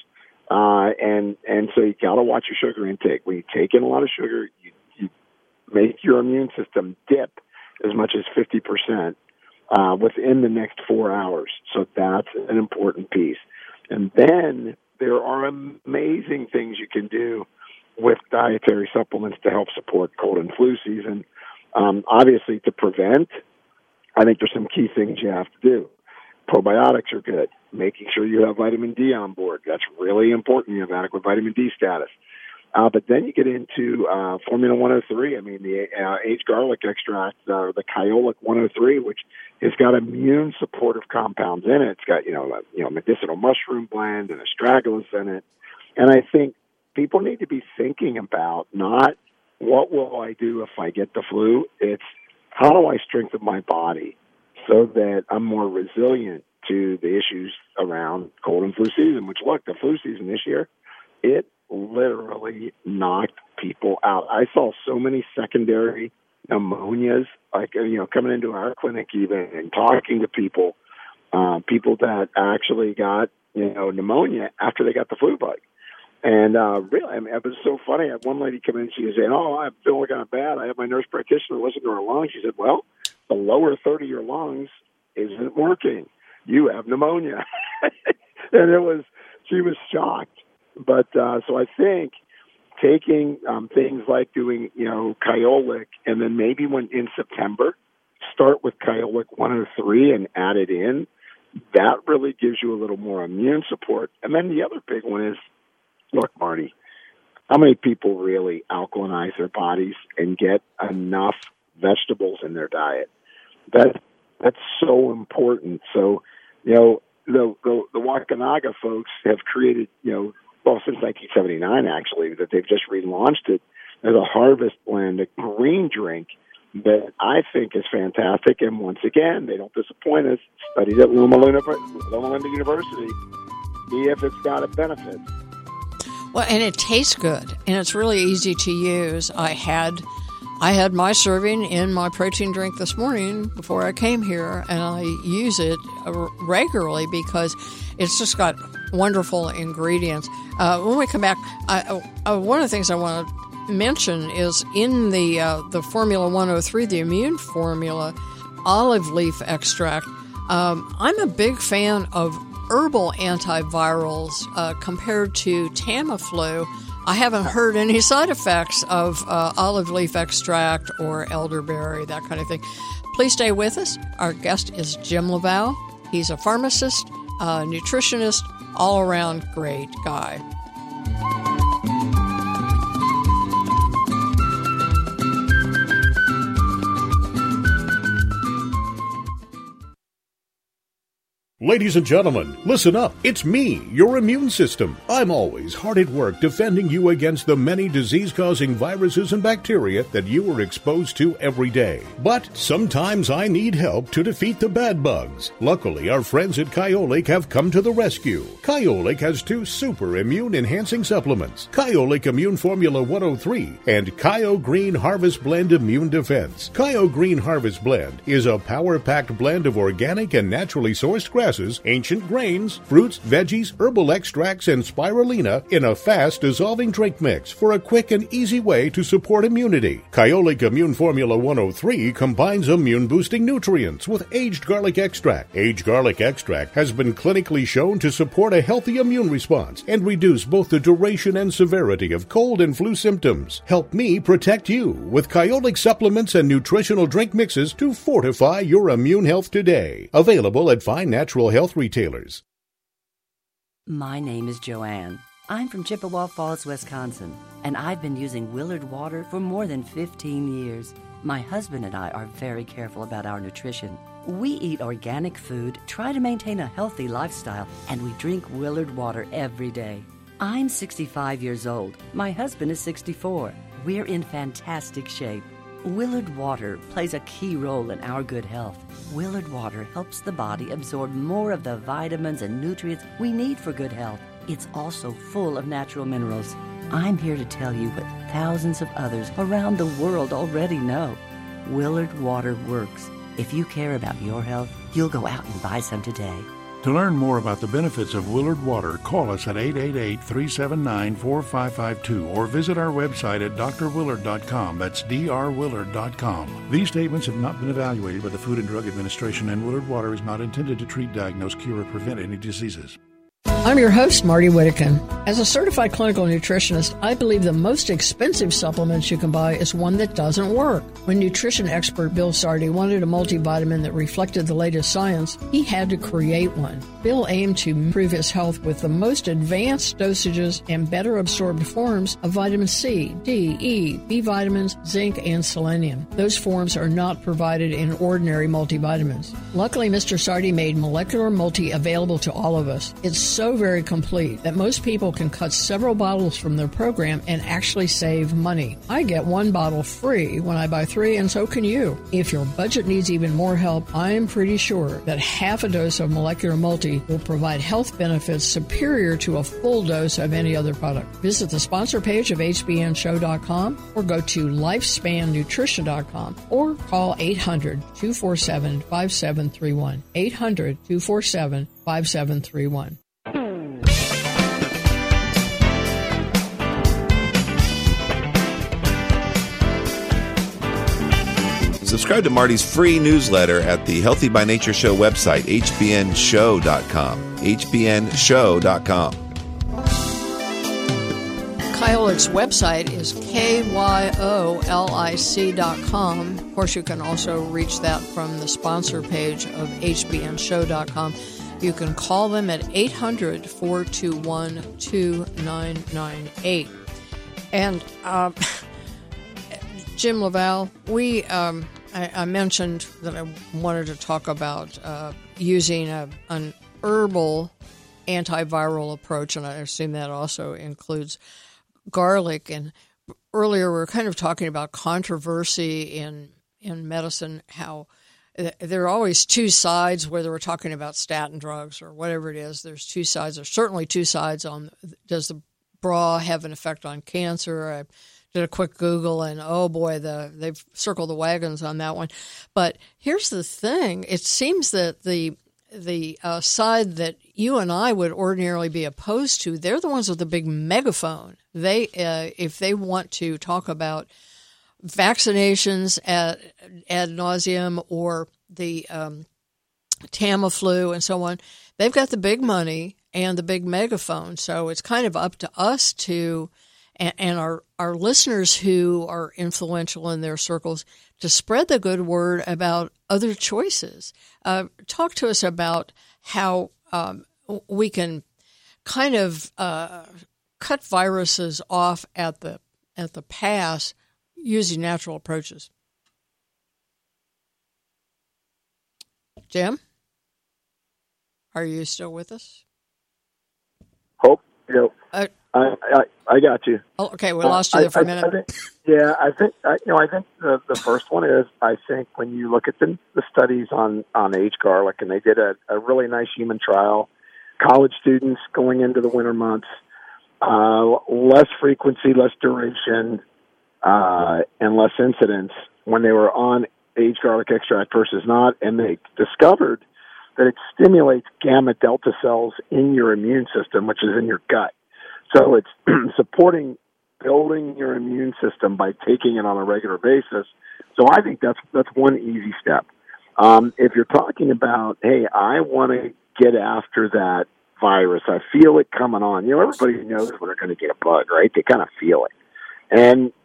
And so you got to watch your sugar intake. When you take in a lot of sugar, you make your immune system dip as much as 50% within the next 4 hours. So that's an important piece. And then there are amazing things you can do with dietary supplements to help support cold and flu season. Obviously, to prevent, I think there's some key things you have to do. Probiotics are good. Making sure you have vitamin D on board. That's really important. You have adequate vitamin D status. But then you get into Formula 103. The aged garlic extract, the Kyolic 103, which has got immune supportive compounds in it. It's got, medicinal mushroom blend and astragalus in it. And I think people need to be thinking about not what will I do if I get the flu? It's how do I strengthen my body so that I'm more resilient to the issues around cold and flu season, which, look, the flu season this year, it literally knocked people out. I saw so many secondary pneumonias, coming into our clinic even and talking to people. people that actually got, pneumonia after they got the flu bug. And really, I mean, it was so funny. I had one lady come in, she was saying, I'm feeling kind of bad. I have my nurse practitioner listen to her lungs. She said, well, the lower third of your lungs isn't working. You have pneumonia. And she was shocked. But so I think taking things like doing, Kyolic, and then maybe in September, start with Kyolic 103 and add it in, that really gives you a little more immune support. And then the other big one is, look, Marty, how many people really alkalinize their bodies and get enough vegetables in their diet? That's so important. So, the Wakunaga folks have created, since 1979 actually, that they've just relaunched it as a harvest blend, a green drink that I think is fantastic. And once again, they don't disappoint us. Studied at Loma Linda University. See if it's got a benefit. Well, and it tastes good, and it's really easy to use. I had my serving in my protein drink this morning before I came here, and I use it regularly because it's just got wonderful ingredients. When we come back, one of the things I want to mention is in the Formula 103, the immune formula, olive leaf extract. I'm a big fan of herbal antivirals compared to Tamiflu. I haven't heard any side effects of olive leaf extract or elderberry, that kind of thing. Please stay with us. Our guest is Jim LaValle. He's a pharmacist, nutritionist, all-around great guy. Ladies and gentlemen, listen up. It's me, your immune system. I'm always hard at work defending you against the many disease-causing viruses and bacteria that you are exposed to every day. But sometimes I need help to defeat the bad bugs. Luckily, our friends at Kyolic have come to the rescue. Kyolic has 2 super immune-enhancing supplements, Kyolic Immune Formula 103 and Kyo Green Harvest Blend Immune Defense. Kyo Green Harvest Blend is a power-packed blend of organic and naturally sourced grasses, ancient grains, fruits, veggies, herbal extracts, and spirulina in a fast-dissolving drink mix for a quick and easy way to support immunity. Kyolic Immune Formula 103 combines immune-boosting nutrients with aged garlic extract. Aged garlic extract has been clinically shown to support a healthy immune response and reduce both the duration and severity of cold and flu symptoms. Help me protect you with Kyolic supplements and nutritional drink mixes to fortify your immune health today. Available at fine natural health retailers. My name is Joanne. I'm from Chippewa Falls, Wisconsin, and I've been using Willard water for more than 15 years. My husband and I are very careful about our nutrition. We eat organic food, try to maintain a healthy lifestyle, and we drink Willard water every day. I'm 65 years old. My husband is 64. We're in fantastic shape. Willard water plays a key role in our good health. Willard water helps the body absorb more of the vitamins and nutrients we need for good health. It's also full of natural minerals. I'm here to tell you what thousands of others around the world already know. Willard water works. If you care about your health, you'll go out and buy some today. To learn more about the benefits of Willard water, call us at 888-379-4552 or visit our website at drwillard.com. That's drwillard.com. These statements have not been evaluated by the Food and Drug Administration, and Willard water is not intended to treat, diagnose, cure, or prevent any diseases. I'm your host, Marty Whittakin. As a certified clinical nutritionist, I believe the most expensive supplements you can buy is one that doesn't work. When nutrition expert Bill Sardi wanted a multivitamin that reflected the latest science, he had to create one. Bill aimed to improve his health with the most advanced dosages and better absorbed forms of vitamin C, D, E, B vitamins, zinc, and selenium. Those forms are not provided in ordinary multivitamins. Luckily, Mr. Sardi made Molecular Multi available to all of us. It's so very complete that most people can cut several bottles from their program and actually save money. I get one bottle free when I buy 3, and so can you. If your budget needs even more help, I am pretty sure that half a dose of Molecular Multi will provide health benefits superior to a full dose of any other product. Visit the sponsor page of hbnshow.com or go to lifespannutrition.com or call 800-247-5731. 800-247-5731. Subscribe to Marty's free newsletter at the Healthy by Nature Show website, hbnshow.com. hbnshow.com. Kyolic's website is kyolic.com. Of course, you can also reach that from the sponsor page of hbnshow.com. You can call them at 800-421-2998. And Jim LaValle, I mentioned that I wanted to talk about using an herbal antiviral approach, and I assume that also includes garlic. And earlier we were kind of talking about controversy in medicine, how there are always two sides, whether we're talking about statin drugs or whatever it is. There's two sides. There's certainly two sides on, does the bra have an effect on cancer? I did a quick Google, and oh boy, they've circled the wagons on that one. But here's the thing: it seems that the side that you and I would ordinarily be opposed to, they're the ones with the big megaphone. They, if they want to talk about vaccinations ad nauseum or the Tamiflu and so on, they've got the big money and the big megaphone. So it's kind of up to us to, and our listeners who are influential in their circles, to spread the good word about other choices. Talk to us about how we can kind of cut viruses off at the pass using natural approaches. Jim, are you still with us? Hope. Yep. I got you. Oh, okay, we lost you there for a minute. I think the first one is, I think when you look at the studies on aged garlic, and they did a really nice human trial, college students going into the winter months, less frequency, less duration, and less incidence when they were on aged garlic extract versus not, and they discovered that it stimulates gamma delta cells in your immune system, which is in your gut. So it's supporting building your immune system by taking it on a regular basis. So I think that's one easy step. If you're talking about, hey, I want to get after that virus, I feel it coming on. You know, everybody knows when they're going to get a bug, right? They kind of feel it. And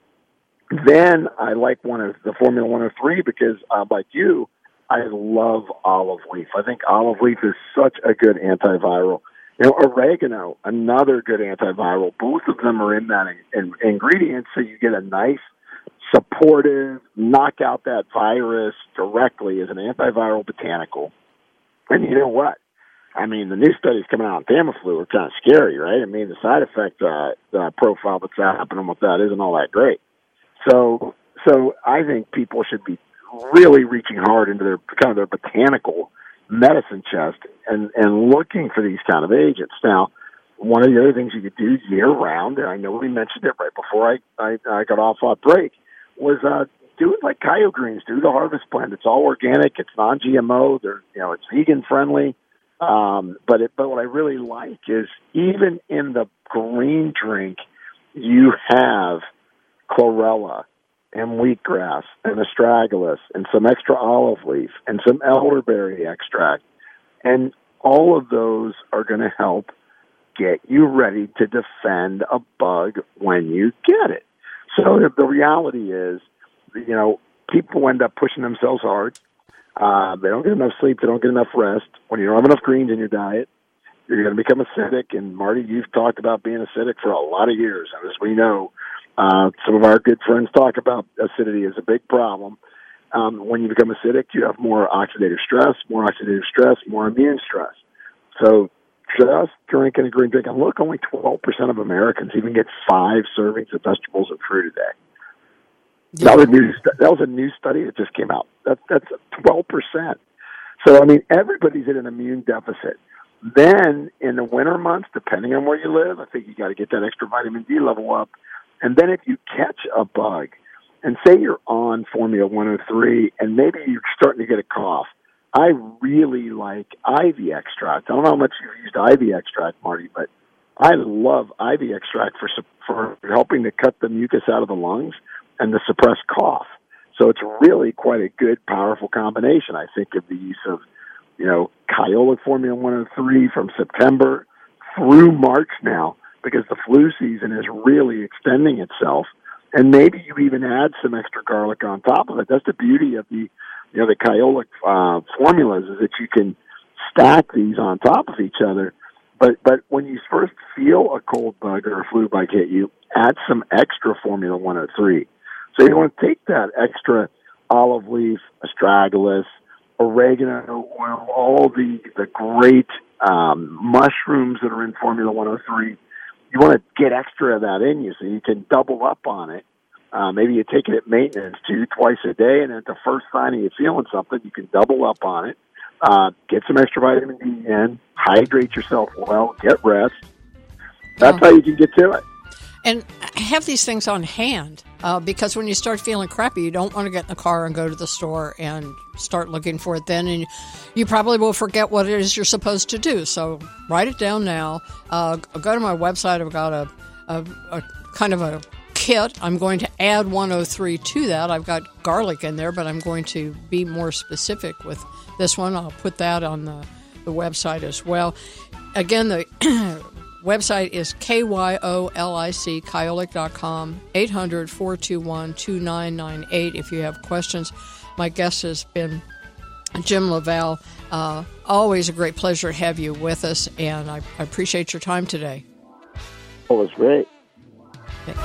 then I like the Formula 103 because, like you, I love olive leaf. I think olive leaf is such a good antiviral. You know, oregano, another good antiviral. Both of them are in that ingredient, so you get a nice, supportive, knock out that virus directly as an antiviral botanical. And you know what? I mean, the new studies coming out on Tamiflu are kind of scary, right? I mean, the side effect profile that's happening with that isn't all that great. So I think people should be really reaching hard into their botanical medicine chest and looking for these kind of agents. Now, one of the other things you could do year round, and I know we mentioned it right before I got off on break, was do it like Kyo Greens, do the harvest blend. It's all organic, it's non-GMO, it's vegan friendly. But what I really like is even in the green drink, you have chlorella and wheatgrass and astragalus and some extra olive leaf and some elderberry extract. And all of those are going to help get you ready to defend a bug when you get it. So the reality is, people end up pushing themselves hard. They don't get enough sleep. They don't get enough rest. When you don't have enough greens in your diet, you're going to become acidic. And Marty, you've talked about being acidic for a lot of years. And as we know, some of our good friends talk about acidity as a big problem. When you become acidic, you have more oxidative stress, more immune stress. So just drinking a green drink, and look, only 12% of Americans even get 5 servings of vegetables and fruit a day. Yeah. That was a new study that just came out. That's 12%. So, I mean, everybody's at an immune deficit. Then in the winter months, depending on where you live, I think you got to get that extra vitamin D level up. And then if you catch a bug, and say you're on Formula 103, and maybe you're starting to get a cough, I really like ivy extract. I don't know how much you've used ivy extract, Marty, but I love ivy extract for helping to cut the mucus out of the lungs and to suppress cough. So it's really quite a good, powerful combination. I think of the use of, Kyolic Formula 103 from September through March now, because the flu season is really extending itself. And maybe you even add some extra garlic on top of it. That's the beauty of the Kyolic formulas, is that you can stack these on top of each other. But when you first feel a cold bug or a flu bug hit you, add some extra Formula 103. So you want to take that extra olive leaf, astragalus, oregano oil, all the great mushrooms that are in Formula 103. You want to get extra of that in you so you can double up on it. Maybe you take it at maintenance twice a day, and at the first sign of you feeling something, you can double up on it. Get some extra vitamin D in, hydrate yourself well, get rest. That's how you can get to it. And have these things on hand, because when you start feeling crappy, you don't want to get in the car and go to the store and start looking for it then, and you probably will forget what it is you're supposed to do. So write it down now. Go to my website. I've got a kind of a kit. I'm going to add 103 to that. I've got garlic in there, but I'm going to be more specific with this one. I'll put that on the website as well. Again, the website is KYOLIC, Kyolic.com, 800-421-2998 if you have questions. My guest has been Jim LaValle. Always a great pleasure to have you with us, and I appreciate your time today. Oh, it was great. Okay.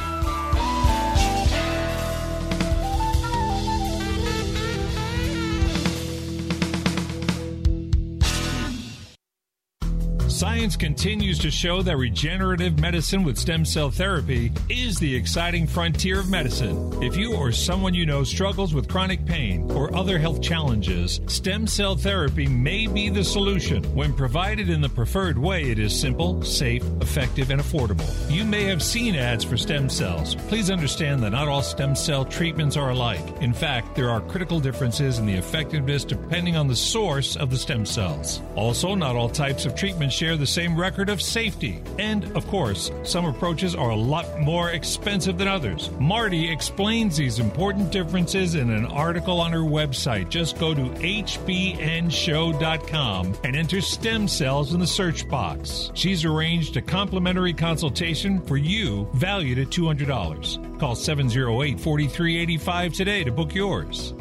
Science continues to show that regenerative medicine with stem cell therapy is the exciting frontier of medicine. If you or someone you know struggles with chronic pain or other health challenges, stem cell therapy may be the solution. When provided in the preferred way, it is simple, safe, effective, and affordable. You may have seen ads for stem cells. Please understand that not all stem cell treatments are alike. In fact, there are critical differences in the effectiveness depending on the source of the stem cells. Also, not all types of treatment share the same record of safety. And, of course, some approaches are a lot more expensive than others. Marty explains these important differences in an article on her website. Just go to hbnshow.com and enter stem cells in the search box. She's arranged a complimentary consultation for you valued at $200. Call 708-4385 today to book yours.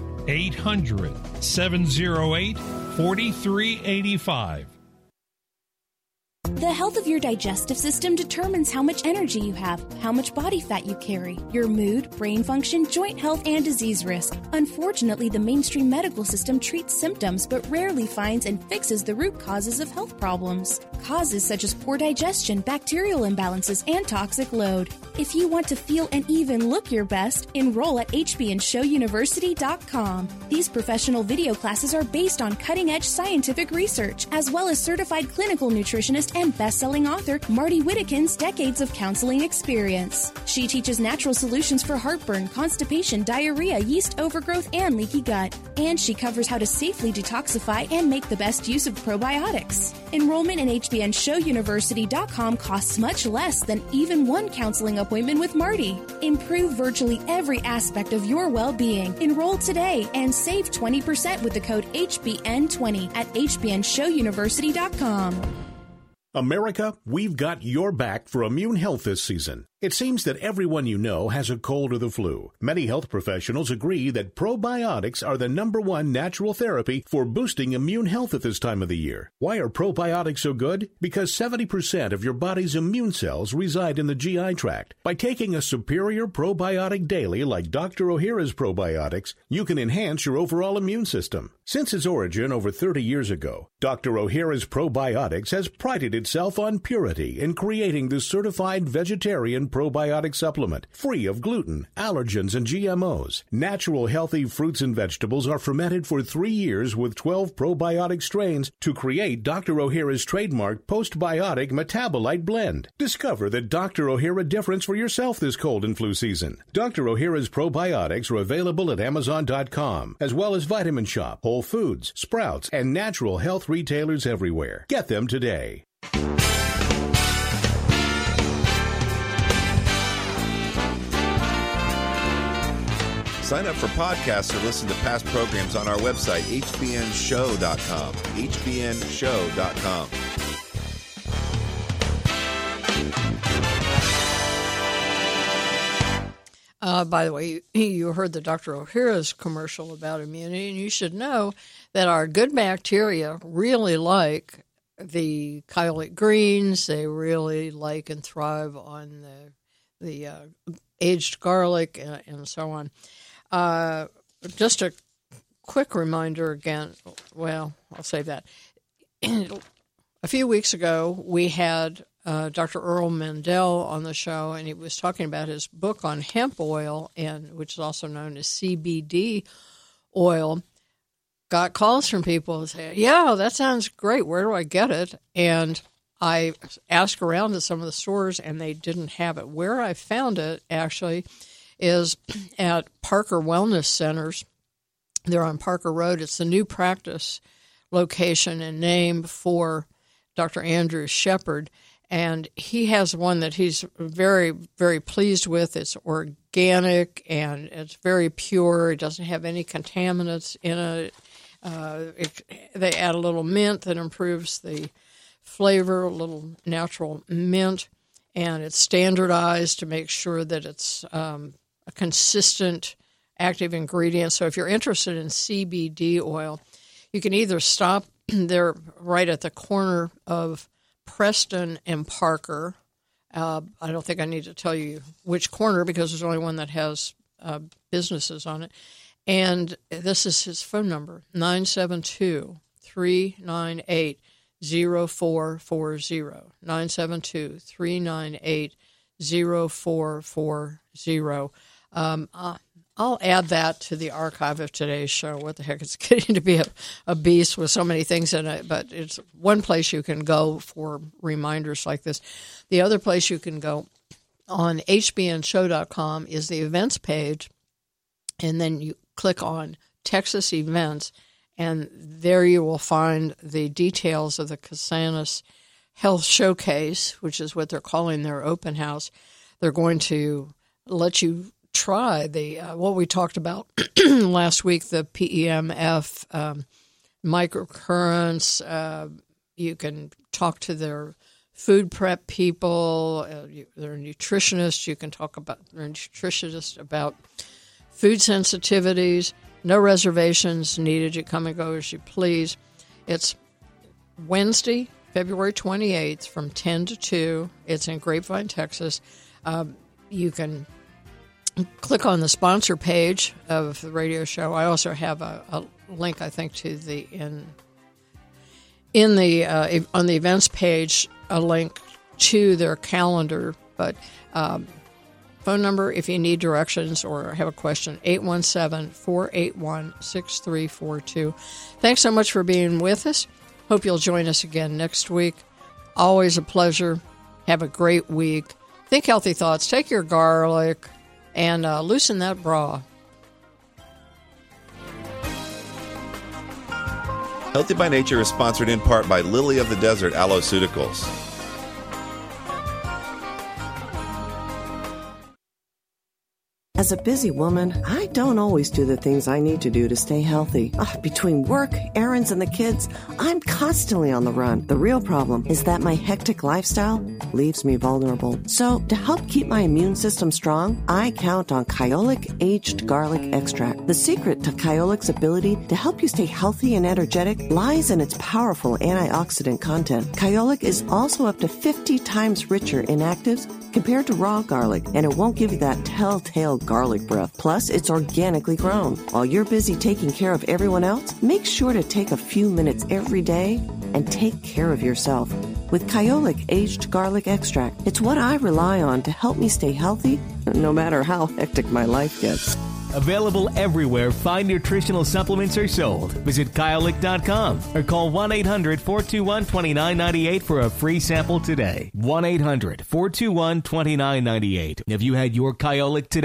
800-708-4385. The health of your digestive system determines how much energy you have, how much body fat you carry, your mood, brain function, joint health, and disease risk. Unfortunately, the mainstream medical system treats symptoms but rarely finds and fixes the root causes of health problems. Causes such as poor digestion, bacterial imbalances, and toxic load. If you want to feel and even look your best, enroll at hbnshowuniversity.com. These professional video classes are based on cutting-edge scientific research, as well as certified clinical nutritionist and best-selling author Marty Whittakin's decades of counseling experience. She teaches natural solutions for heartburn, constipation, diarrhea, yeast overgrowth, and leaky gut. And she covers how to safely detoxify and make the best use of probiotics. Enrollment in hbnshowuniversity.com costs much less than even one counseling appointment with Marty. Improve virtually every aspect of your well-being. Enroll today and save 20% with the code HBN20 at hbnshowuniversity.com. America, we've got your back for immune health this season. It seems that everyone you know has a cold or the flu. Many health professionals agree that probiotics are the #1 natural therapy for boosting immune health at this time of the year. Why are probiotics so good? Because 70% of your body's immune cells reside in the GI tract. By taking a superior probiotic daily like Dr. Ohhira's probiotics, you can enhance your overall immune system. Since its origin over 30 years ago, Dr. Ohhira's probiotics has prided itself on purity in creating the certified vegetarian probiotic supplement, free of gluten, allergens, and GMOs. Natural healthy fruits and vegetables are fermented for 3 years with 12 probiotic strains to create Dr. Ohhira's trademark postbiotic metabolite blend. Discover the Dr. Ohhira difference for yourself this cold and flu season. Dr. Ohhira's probiotics are available at Amazon.com, as well as Vitamin Shop, Whole Foods, Sprouts, and natural health retailers everywhere. Get them today. Sign up for podcasts or listen to past programs on our website, hbnshow.com. hbnshow.com. By the way, you heard the Dr. Ohhira's commercial about immunity, and you should know that our good bacteria really like the chylate greens. They really like and thrive on the aged garlic and so on. Just a quick reminder again, well, I'll save that. A few weeks ago, we had Dr. Earl Mendel on the show, and he was talking about his book on hemp oil, which is also known as CBD oil. Got calls from people who say, yeah, that sounds great. Where do I get it? And I asked around at some of the stores, and they didn't have it. Where I found it, actually, is at Parker Wellness Centers. They're on Parker Road. It's the New Practice location and name for Dr. Andrew Shepard. And he has one that he's very, very pleased with. It's organic and it's very pure. It doesn't have any contaminants in it. They add a little mint that improves the flavor, a little natural mint, and it's standardized to make sure that it's a consistent active ingredient. So if you're interested in CBD oil, you can either stop there right at the corner of Preston and Parker. I don't think I need to tell you which corner because there's only one that has businesses on it. And this is his phone number, 972-398-0440, 972-398-0440. I'll add that to the archive of today's show. What the heck, it's getting to be a beast with so many things in it, but it's one place you can go for reminders like this. The other place you can go on hbnshow.com is the events page, and then you click on Texas events, and there you will find the details of the Casanas Health Showcase, which is what they're calling their open house. They're going to let you try the what we talked about last week, the PEMF microcurrents. You can talk to their food prep people, their nutritionists. You can talk about their nutritionists about food sensitivities. No reservations needed. You come and go as you please. It's Wednesday, February 28th from 10 to 2. It's in Grapevine, Texas. You can click on the sponsor page of the radio show. I also have a link, I think, to the on the events page, a link to their calendar. But phone number, if you need directions or have a question, 817-481-6342. Thanks so much for being with us. Hope you'll join us again next week. Always a pleasure. Have a great week. Think healthy thoughts. Take your garlic and loosen that bra. Healthy by Nature is sponsored in part by Lily of the Desert Aloeceuticals. As a busy woman, I don't always do the things I need to do to stay healthy. Between work, errands, and the kids, I'm constantly on the run. The real problem is that my hectic lifestyle leaves me vulnerable. So, to help keep my immune system strong, I count on Kyolic Aged Garlic Extract. The secret to Kyolic's ability to help you stay healthy and energetic lies in its powerful antioxidant content. Kyolic is also up to 50 times richer in actives compared to raw garlic, and it won't give you that telltale garlic breath. Plus, it's organically grown. While you're busy taking care of everyone else, make sure to take a few minutes every day and take care of yourself. With Kyolic Aged Garlic Extract, it's what I rely on to help me stay healthy, no matter how hectic my life gets. Available everywhere fine nutritional supplements are sold. Visit Kyolic.com or call 1-800-421-2998 for a free sample today. 1-800-421-2998. Have you had your Kyolic today?